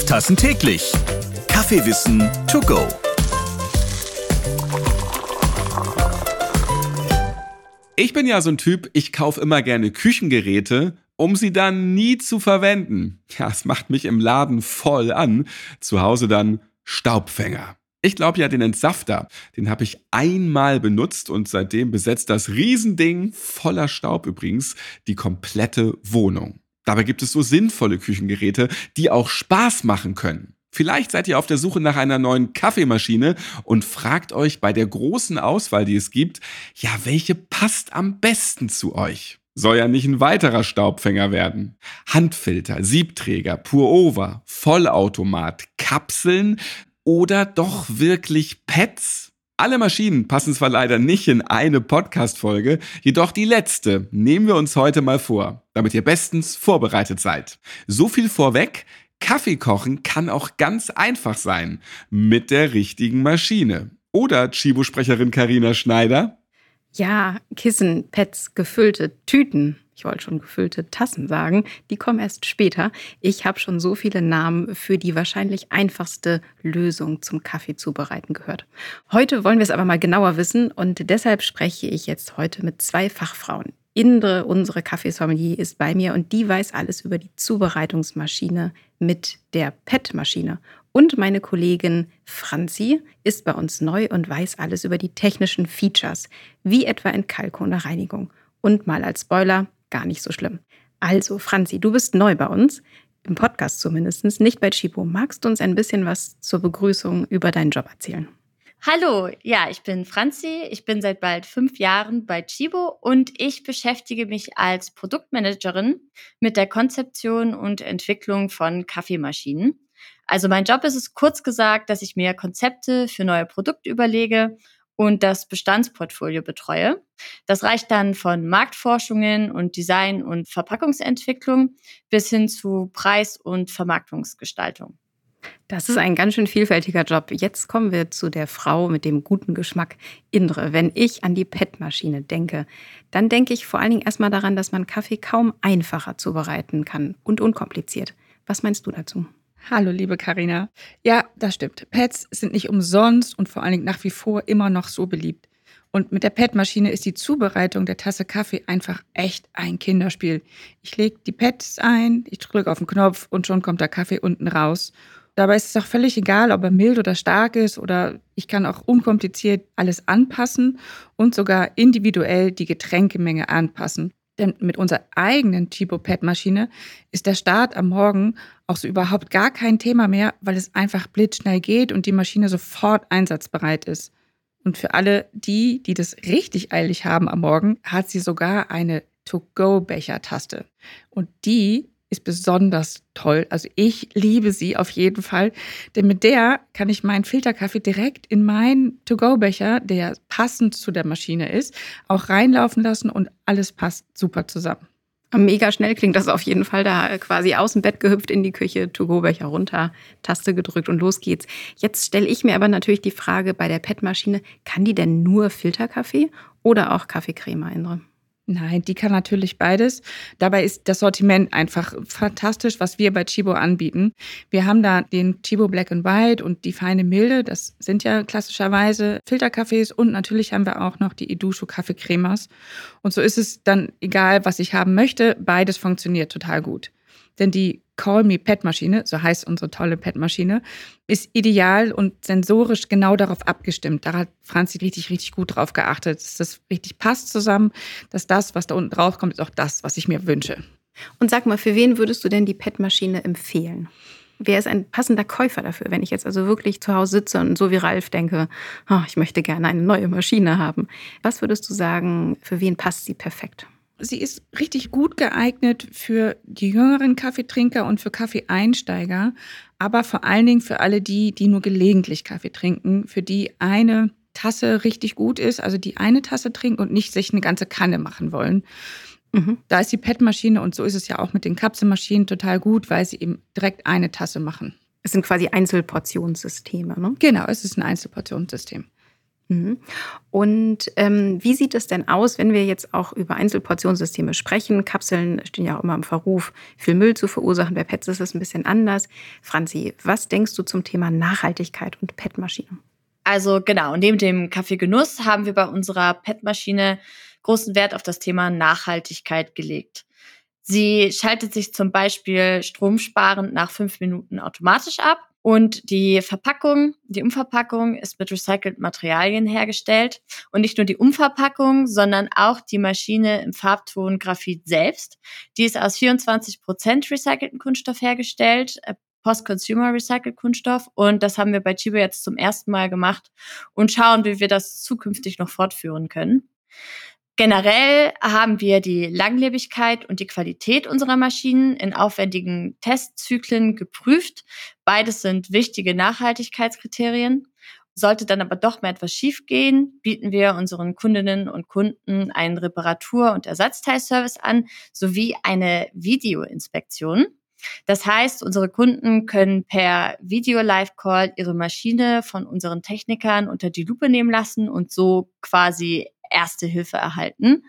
Tassen täglich. Kaffeewissen to go. Ich bin ja so ein Typ, ich kaufe immer gerne Küchengeräte, um sie dann nie zu verwenden. Ja, es macht mich im Laden voll an. Zu Hause dann Staubfänger. Ich glaube ja, den Entsafter, den habe ich einmal benutzt und seitdem besetzt das Riesending, voller Staub übrigens, die komplette Wohnung. Dabei gibt es so sinnvolle Küchengeräte, die auch Spaß machen können. Vielleicht seid ihr auf der Suche nach einer neuen Kaffeemaschine und fragt euch bei der großen Auswahl, die es gibt, ja, welche passt am besten zu euch? Soll ja nicht ein weiterer Staubfänger werden. Handfilter, Siebträger, Pour-Over, Vollautomat, Kapseln oder doch wirklich Pads? Alle Maschinen passen zwar leider nicht in eine Podcast-Folge, jedoch die letzte nehmen wir uns heute mal vor, damit ihr bestens vorbereitet seid. So viel vorweg, Kaffee kochen kann auch ganz einfach sein, mit der richtigen Maschine. Oder Chibo-Sprecherin Carina Schneider? Ja, Kissen, Pads, gefüllte Tüten. Ich wollte schon gefüllte Tassen sagen. Die kommen erst später. Ich habe schon so viele Namen für die wahrscheinlich einfachste Lösung zum Kaffee zubereiten gehört. Heute wollen wir es aber mal genauer wissen und deshalb spreche ich jetzt heute mit 2 Fachfrauen. Indre, unsere Kaffeesommelier, ist bei mir und die weiß alles über die Zubereitungsmaschine mit der PET-Maschine. Und meine Kollegin Franzi ist bei uns neu und weiß alles über die technischen Features, wie etwa Entkalkung oder Reinigung. Und mal als Spoiler, gar nicht so schlimm. Also Franzi, du bist neu bei uns, im Podcast zumindest, nicht bei Chibo. Magst du uns ein bisschen was zur Begrüßung über deinen Job erzählen? Hallo, ja, ich bin Franzi, ich bin seit bald 5 Jahren bei Chibo und ich beschäftige mich als Produktmanagerin mit der Konzeption und Entwicklung von Kaffeemaschinen. Also mein Job ist es, kurz gesagt, dass ich mir Konzepte für neue Produkte überlege und das Bestandsportfolio betreue. Das reicht dann von Marktforschungen und Design- und Verpackungsentwicklung bis hin zu Preis- und Vermarktungsgestaltung. Das ist ein ganz schön vielfältiger Job. Jetzt kommen wir zu der Frau mit dem guten Geschmack, Indre. Wenn ich an die PET-Maschine denke, dann denke ich vor allen Dingen erstmal daran, dass man Kaffee kaum einfacher zubereiten kann und unkompliziert. Was meinst du dazu? Hallo, liebe Carina. Ja, das stimmt. Pads sind nicht umsonst und vor allen Dingen nach wie vor immer noch so beliebt. Und mit der PET-Maschine ist die Zubereitung der Tasse Kaffee einfach echt ein Kinderspiel. Ich lege die Pads ein, ich drücke auf den Knopf und schon kommt der Kaffee unten raus. Dabei ist es auch völlig egal, ob er mild oder stark ist oder ich kann auch unkompliziert alles anpassen und sogar individuell die Getränkemenge anpassen. Denn mit unserer eigenen Chibo-PET-Maschine ist der Start am Morgen auch so überhaupt gar kein Thema mehr, weil es einfach blitzschnell geht und die Maschine sofort einsatzbereit ist. Und für alle die das richtig eilig haben am Morgen, hat sie sogar eine To-Go-Becher-Taste. Und die ist besonders toll. Also ich liebe sie auf jeden Fall, denn mit der kann ich meinen Filterkaffee direkt in meinen To-Go-Becher, der passend zu der Maschine ist, auch reinlaufen lassen und alles passt super zusammen. Mega schnell klingt das auf jeden Fall. Da quasi aus dem Bett gehüpft in die Küche, To-Go-Becher runter, Taste gedrückt und los geht's. Jetzt stelle ich mir aber natürlich die Frage bei der PET-Maschine, kann die denn nur Filterkaffee oder auch Kaffeecrema, Indre? Nein, die kann natürlich beides. Dabei ist das Sortiment einfach fantastisch, was wir bei Chibo anbieten. Wir haben da den Chibo Black and White und die feine Milde. Das sind ja klassischerweise Filterkaffees und natürlich haben wir auch noch die Edusho Kaffeecremas. Und so ist es dann egal, was ich haben möchte. Beides funktioniert total gut. Denn die Call Me PET-Maschine, so heißt unsere tolle PET-Maschine, ist ideal und sensorisch genau darauf abgestimmt. Da hat Franzi richtig, richtig gut drauf geachtet, dass das richtig passt zusammen, dass das, was da unten drauf kommt, ist auch das, was ich mir wünsche. Und sag mal, für wen würdest du denn die PET-Maschine empfehlen? Wer ist ein passender Käufer dafür, wenn ich jetzt also wirklich zu Hause sitze und so wie Ralf denke, ich möchte gerne eine neue Maschine haben? Was würdest du sagen, für wen passt sie perfekt? Sie ist richtig gut geeignet für die jüngeren Kaffeetrinker und für Kaffeeeinsteiger, aber vor allen Dingen für alle die nur gelegentlich Kaffee trinken, für die eine Tasse richtig gut ist, also die eine Tasse trinken und nicht sich eine ganze Kanne machen wollen. Da ist die PET-Maschine und so ist es ja auch mit den Kapselmaschinen total gut, weil sie eben direkt eine Tasse machen. Es sind quasi Einzelportionssysteme, ne? Genau, es ist ein Einzelportionssystem. Mhm. Und wie sieht es denn aus, wenn wir jetzt auch über Einzelportionssysteme sprechen? Kapseln stehen ja auch immer im Verruf, viel Müll zu verursachen. Bei Pets ist es ein bisschen anders. Franzi, was denkst du zum Thema Nachhaltigkeit und PET-Maschine? Also genau, neben dem Kaffeegenuss haben wir bei unserer PET-Maschine großen Wert auf das Thema Nachhaltigkeit gelegt. Sie schaltet sich zum Beispiel stromsparend nach 5 Minuten automatisch ab und die Umverpackung ist mit recycelten Materialien hergestellt. Und nicht nur die Umverpackung, sondern auch die Maschine im Farbton Graphit selbst. Die ist aus 24% recycelten Kunststoff hergestellt, Post-Consumer Recycled Kunststoff. Und das haben wir bei Chibo jetzt zum ersten Mal gemacht und schauen, wie wir das zukünftig noch fortführen können. Generell haben wir die Langlebigkeit und die Qualität unserer Maschinen in aufwendigen Testzyklen geprüft. Beides sind wichtige Nachhaltigkeitskriterien. Sollte dann aber doch mal etwas schiefgehen, bieten wir unseren Kundinnen und Kunden einen Reparatur- und Ersatzteilservice an, sowie eine Videoinspektion. Das heißt, unsere Kunden können per Video-Live-Call ihre Maschine von unseren Technikern unter die Lupe nehmen lassen und so quasi Erste Hilfe erhalten.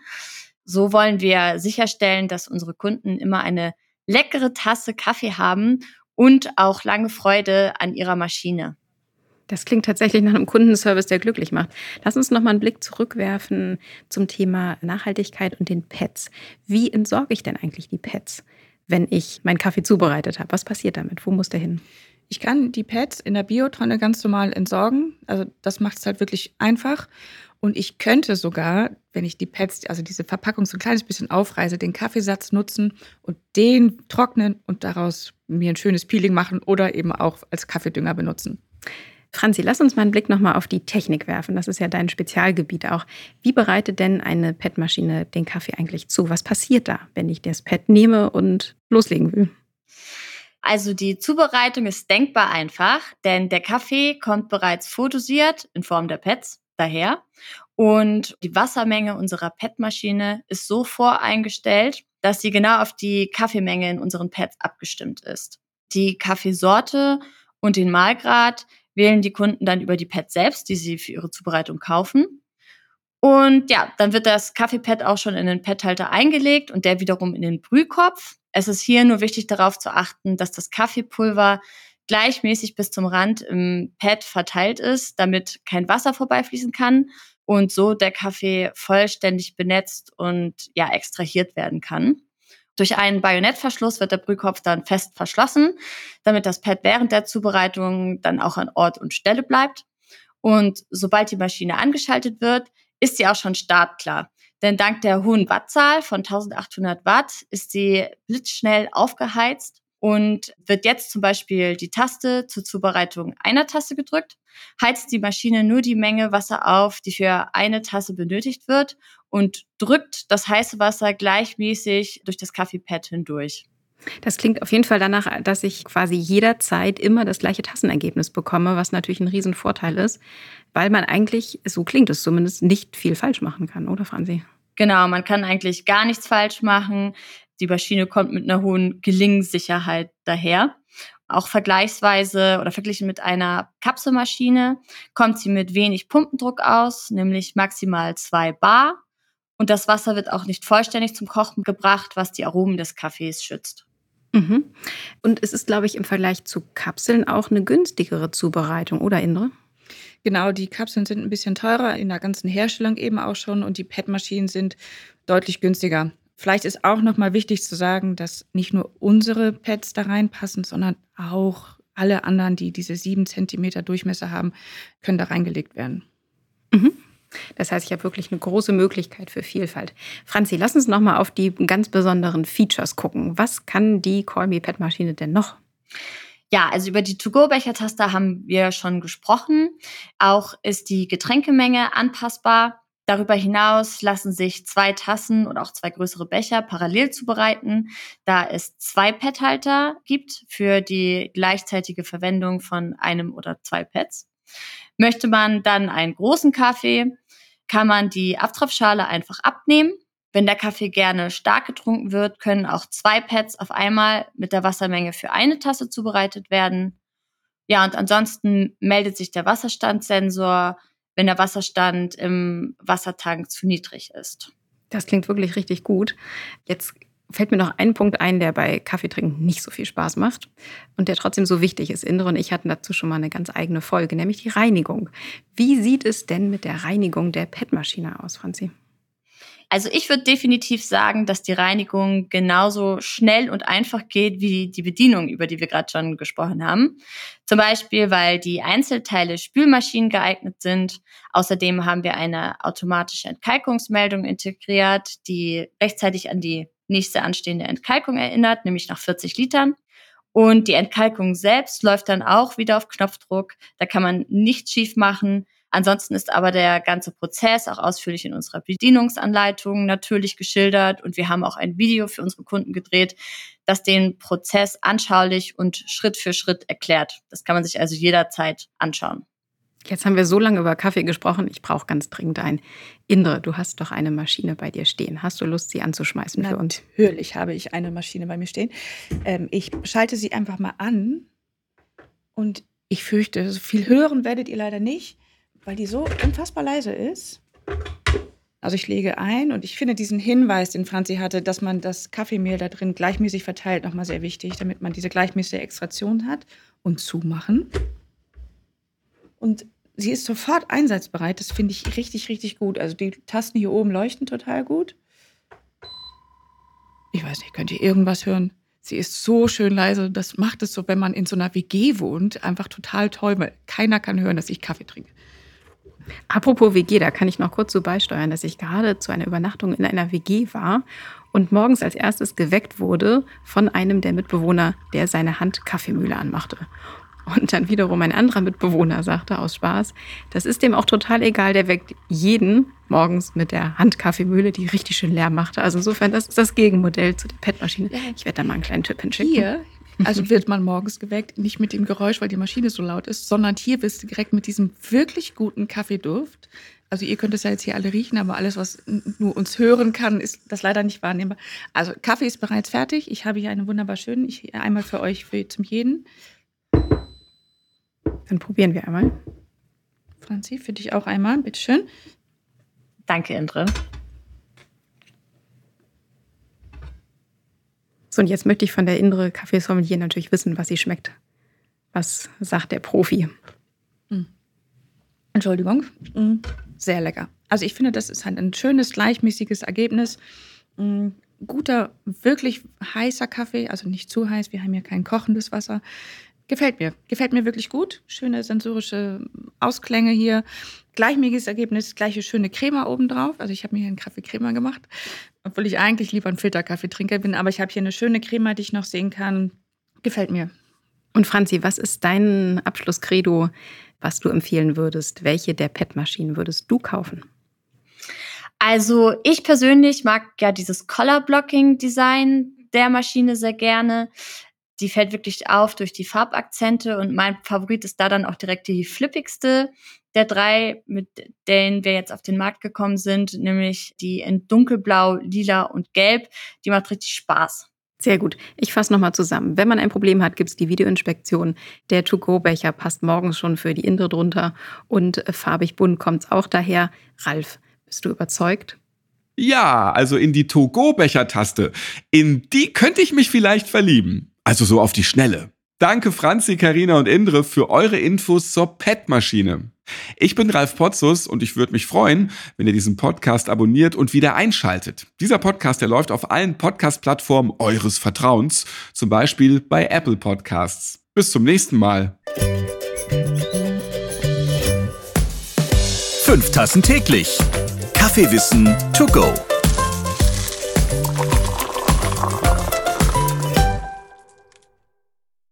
So wollen wir sicherstellen, dass unsere Kunden immer eine leckere Tasse Kaffee haben und auch lange Freude an ihrer Maschine. Das klingt tatsächlich nach einem Kundenservice, der glücklich macht. Lass uns noch mal einen Blick zurückwerfen zum Thema Nachhaltigkeit und den Pets. Wie entsorge ich denn eigentlich die Pets, wenn ich meinen Kaffee zubereitet habe? Was passiert damit? Wo muss der hin? Ich kann die Pads in der Biotonne ganz normal entsorgen. Also das macht es halt wirklich einfach. Und ich könnte sogar, wenn ich die Pads, also diese Verpackung so ein kleines bisschen aufreiße, den Kaffeesatz nutzen und den trocknen und daraus mir ein schönes Peeling machen oder eben auch als Kaffeedünger benutzen. Franzi, lass uns mal einen Blick nochmal auf die Technik werfen. Das ist ja dein Spezialgebiet auch. Wie bereitet denn eine PET-Maschine den Kaffee eigentlich zu? Was passiert da, wenn ich das PET nehme und loslegen will? Also die Zubereitung ist denkbar einfach, denn der Kaffee kommt bereits vordosiert in Form der Pads daher. Und die Wassermenge unserer PET-Maschine ist so voreingestellt, dass sie genau auf die Kaffeemenge in unseren Pads abgestimmt ist. Die Kaffeesorte und den Mahlgrad wählen die Kunden dann über die Pads selbst, die sie für ihre Zubereitung kaufen. Und ja, dann wird das Kaffeepad auch schon in den Padhalter eingelegt und der wiederum in den Brühkopf. Es ist hier nur wichtig darauf zu achten, dass das Kaffeepulver gleichmäßig bis zum Rand im Pad verteilt ist, damit kein Wasser vorbeifließen kann und so der Kaffee vollständig benetzt und ja extrahiert werden kann. Durch einen Bajonettverschluss wird der Brühkopf dann fest verschlossen, damit das Pad während der Zubereitung dann auch an Ort und Stelle bleibt. Und sobald die Maschine angeschaltet wird, ist sie auch schon startklar. Denn dank der hohen Wattzahl von 1800 Watt ist sie blitzschnell aufgeheizt und wird jetzt zum Beispiel die Taste zur Zubereitung einer Tasse gedrückt, heizt die Maschine nur die Menge Wasser auf, die für eine Tasse benötigt wird und drückt das heiße Wasser gleichmäßig durch das Kaffeepad hindurch. Das klingt auf jeden Fall danach, dass ich quasi jederzeit immer das gleiche Tassenergebnis bekomme, was natürlich ein Riesenvorteil ist, weil man eigentlich, so klingt es zumindest, nicht viel falsch machen kann, oder Franzi? Genau, man kann eigentlich gar nichts falsch machen. Die Maschine kommt mit einer hohen Gelingsicherheit daher. Auch vergleichsweise oder verglichen mit einer Kapselmaschine kommt sie mit wenig Pumpendruck aus, nämlich maximal 2 Bar. Und das Wasser wird auch nicht vollständig zum Kochen gebracht, was die Aromen des Kaffees schützt. Mhm. Und es ist, glaube ich, im Vergleich zu Kapseln auch eine günstigere Zubereitung, oder Indre? Genau, die Kapseln sind ein bisschen teurer, in der ganzen Herstellung eben auch schon und die PET-Maschinen sind deutlich günstiger. Vielleicht ist auch nochmal wichtig zu sagen, dass nicht nur unsere Pads da reinpassen, sondern auch alle anderen, die diese 7 Zentimeter Durchmesser haben, können da reingelegt werden. Mhm. Das heißt, ich habe wirklich eine große Möglichkeit für Vielfalt. Franzi, lass uns nochmal auf die ganz besonderen Features gucken. Was kann die Call Me PET-Maschine denn noch? Ja, also über die To-Go-Bechertaster haben wir schon gesprochen. Auch ist die Getränkemenge anpassbar. Darüber hinaus lassen sich 2 Tassen oder auch 2 größere Becher parallel zubereiten, da es 2 PET-Halter gibt für die gleichzeitige Verwendung von einem oder 2 Pads. Möchte man dann einen großen Kaffee, kann man die Abtropfschale einfach abnehmen. Wenn der Kaffee gerne stark getrunken wird, können auch 2 Pads auf einmal mit der Wassermenge für eine Tasse zubereitet werden. Ja, und ansonsten meldet sich der Wasserstandssensor, wenn der Wasserstand im Wassertank zu niedrig ist. Das klingt wirklich richtig gut. Jetzt fällt mir noch ein Punkt ein, der bei Kaffeetrinken nicht so viel Spaß macht und der trotzdem so wichtig ist. Indre und ich hatten dazu schon mal eine ganz eigene Folge, nämlich die Reinigung. Wie sieht es denn mit der Reinigung der PET-Maschine aus, Franzi? Also ich würde definitiv sagen, dass die Reinigung genauso schnell und einfach geht wie die Bedienung, über die wir gerade schon gesprochen haben. Zum Beispiel, weil die Einzelteile Spülmaschinen geeignet sind. Außerdem haben wir eine automatische Entkalkungsmeldung integriert, die rechtzeitig an die nächste anstehende Entkalkung erinnert, nämlich nach 40 Litern. Und die Entkalkung selbst läuft dann auch wieder auf Knopfdruck. Da kann man nichts schief machen. Ansonsten ist aber der ganze Prozess auch ausführlich in unserer Bedienungsanleitung natürlich geschildert. Und wir haben auch ein Video für unsere Kunden gedreht, das den Prozess anschaulich und Schritt für Schritt erklärt. Das kann man sich also jederzeit anschauen. Jetzt haben wir so lange über Kaffee gesprochen. Ich brauche ganz dringend einen. Indre, du hast doch eine Maschine bei dir stehen. Hast du Lust, sie anzuschmeißen für uns? Natürlich habe ich eine Maschine bei mir stehen. Ich schalte sie einfach mal an. Und ich fürchte, so viel hören werdet ihr leider nicht, weil die so unfassbar leise ist. Also ich lege ein und ich finde diesen Hinweis, den Franzi hatte, dass man das Kaffeemehl da drin gleichmäßig verteilt, nochmal sehr wichtig, damit man diese gleichmäßige Extraktion hat. Und zumachen. Und sie ist sofort einsatzbereit. Das finde ich richtig, richtig gut. Also die Tasten hier oben leuchten total gut. Ich weiß nicht, könnt ihr irgendwas hören? Sie ist so schön leise. Das macht es so, wenn man in so einer WG wohnt, einfach total toll, weil keiner kann hören, dass ich Kaffee trinke. Apropos WG, da kann ich noch kurz so beisteuern, dass ich gerade zu einer Übernachtung in einer WG war und morgens als erstes geweckt wurde von einem der Mitbewohner, der seine Handkaffeemühle anmachte. Und dann wiederum ein anderer Mitbewohner sagte aus Spaß, das ist dem auch total egal, der weckt jeden morgens mit der Handkaffeemühle, die richtig schön Lärm machte. Also insofern, das ist das Gegenmodell zu der PET-Maschine. Ich werde da mal einen kleinen Tipp hinschicken. Hier, also wird man morgens geweckt, nicht mit dem Geräusch, weil die Maschine so laut ist, sondern hier bist du direkt mit diesem wirklich guten Kaffeeduft. Also ihr könnt es ja jetzt hier alle riechen, aber alles, was nur uns hören kann, ist das leider nicht wahrnehmbar. Also Kaffee ist bereits fertig. Ich habe hier einen wunderbar schönen, einmal für euch, zum jeden. Dann probieren wir einmal. Franzi, für dich auch einmal, bitteschön. Danke, Indre. So, und jetzt möchte ich von der Indre Kaffeesommelier natürlich wissen, was sie schmeckt. Was sagt der Profi? Entschuldigung. Sehr lecker. Also ich finde, das ist halt ein schönes, gleichmäßiges Ergebnis. Guter, wirklich heißer Kaffee, also nicht zu heiß. Wir haben hier kein kochendes Wasser. Gefällt mir wirklich gut. Schöne sensorische Ausklänge hier. Gleichmäßiges Ergebnis, gleiche schöne Crema obendrauf. Also ich habe mir hier einen Kaffee-Crema gemacht, obwohl ich eigentlich lieber ein Filterkaffeetrinker bin. Aber ich habe hier eine schöne Crema, die ich noch sehen kann. Gefällt mir. Und Franzi, was ist dein Abschlusskredo, was du empfehlen würdest? Welche der PET-Maschinen würdest du kaufen? Also ich persönlich mag ja dieses Color-Blocking-Design der Maschine sehr gerne. Die fällt wirklich auf durch die Farbakzente und mein Favorit ist da dann auch direkt die flippigste der 3, mit denen wir jetzt auf den Markt gekommen sind, nämlich die in dunkelblau, lila und gelb. Die macht richtig Spaß. Sehr gut. Ich fasse nochmal zusammen. Wenn man ein Problem hat, gibt es die Videoinspektion. Der To-Go-Becher passt morgens schon für die Indre drunter und farbig bunt kommt es auch daher. Ralf, bist du überzeugt? Ja, also in die To-Go-Becher-Taste. In die könnte ich mich vielleicht verlieben. Also so auf die Schnelle. Danke Franzi, Carina und Indre für eure Infos zur PET-Maschine. Ich bin Ralf Potzus und ich würde mich freuen, wenn ihr diesen Podcast abonniert und wieder einschaltet. Dieser Podcast, der läuft auf allen Podcast-Plattformen eures Vertrauens, zum Beispiel bei Apple Podcasts. Bis zum nächsten Mal. 5 Tassen täglich. Kaffeewissen to go.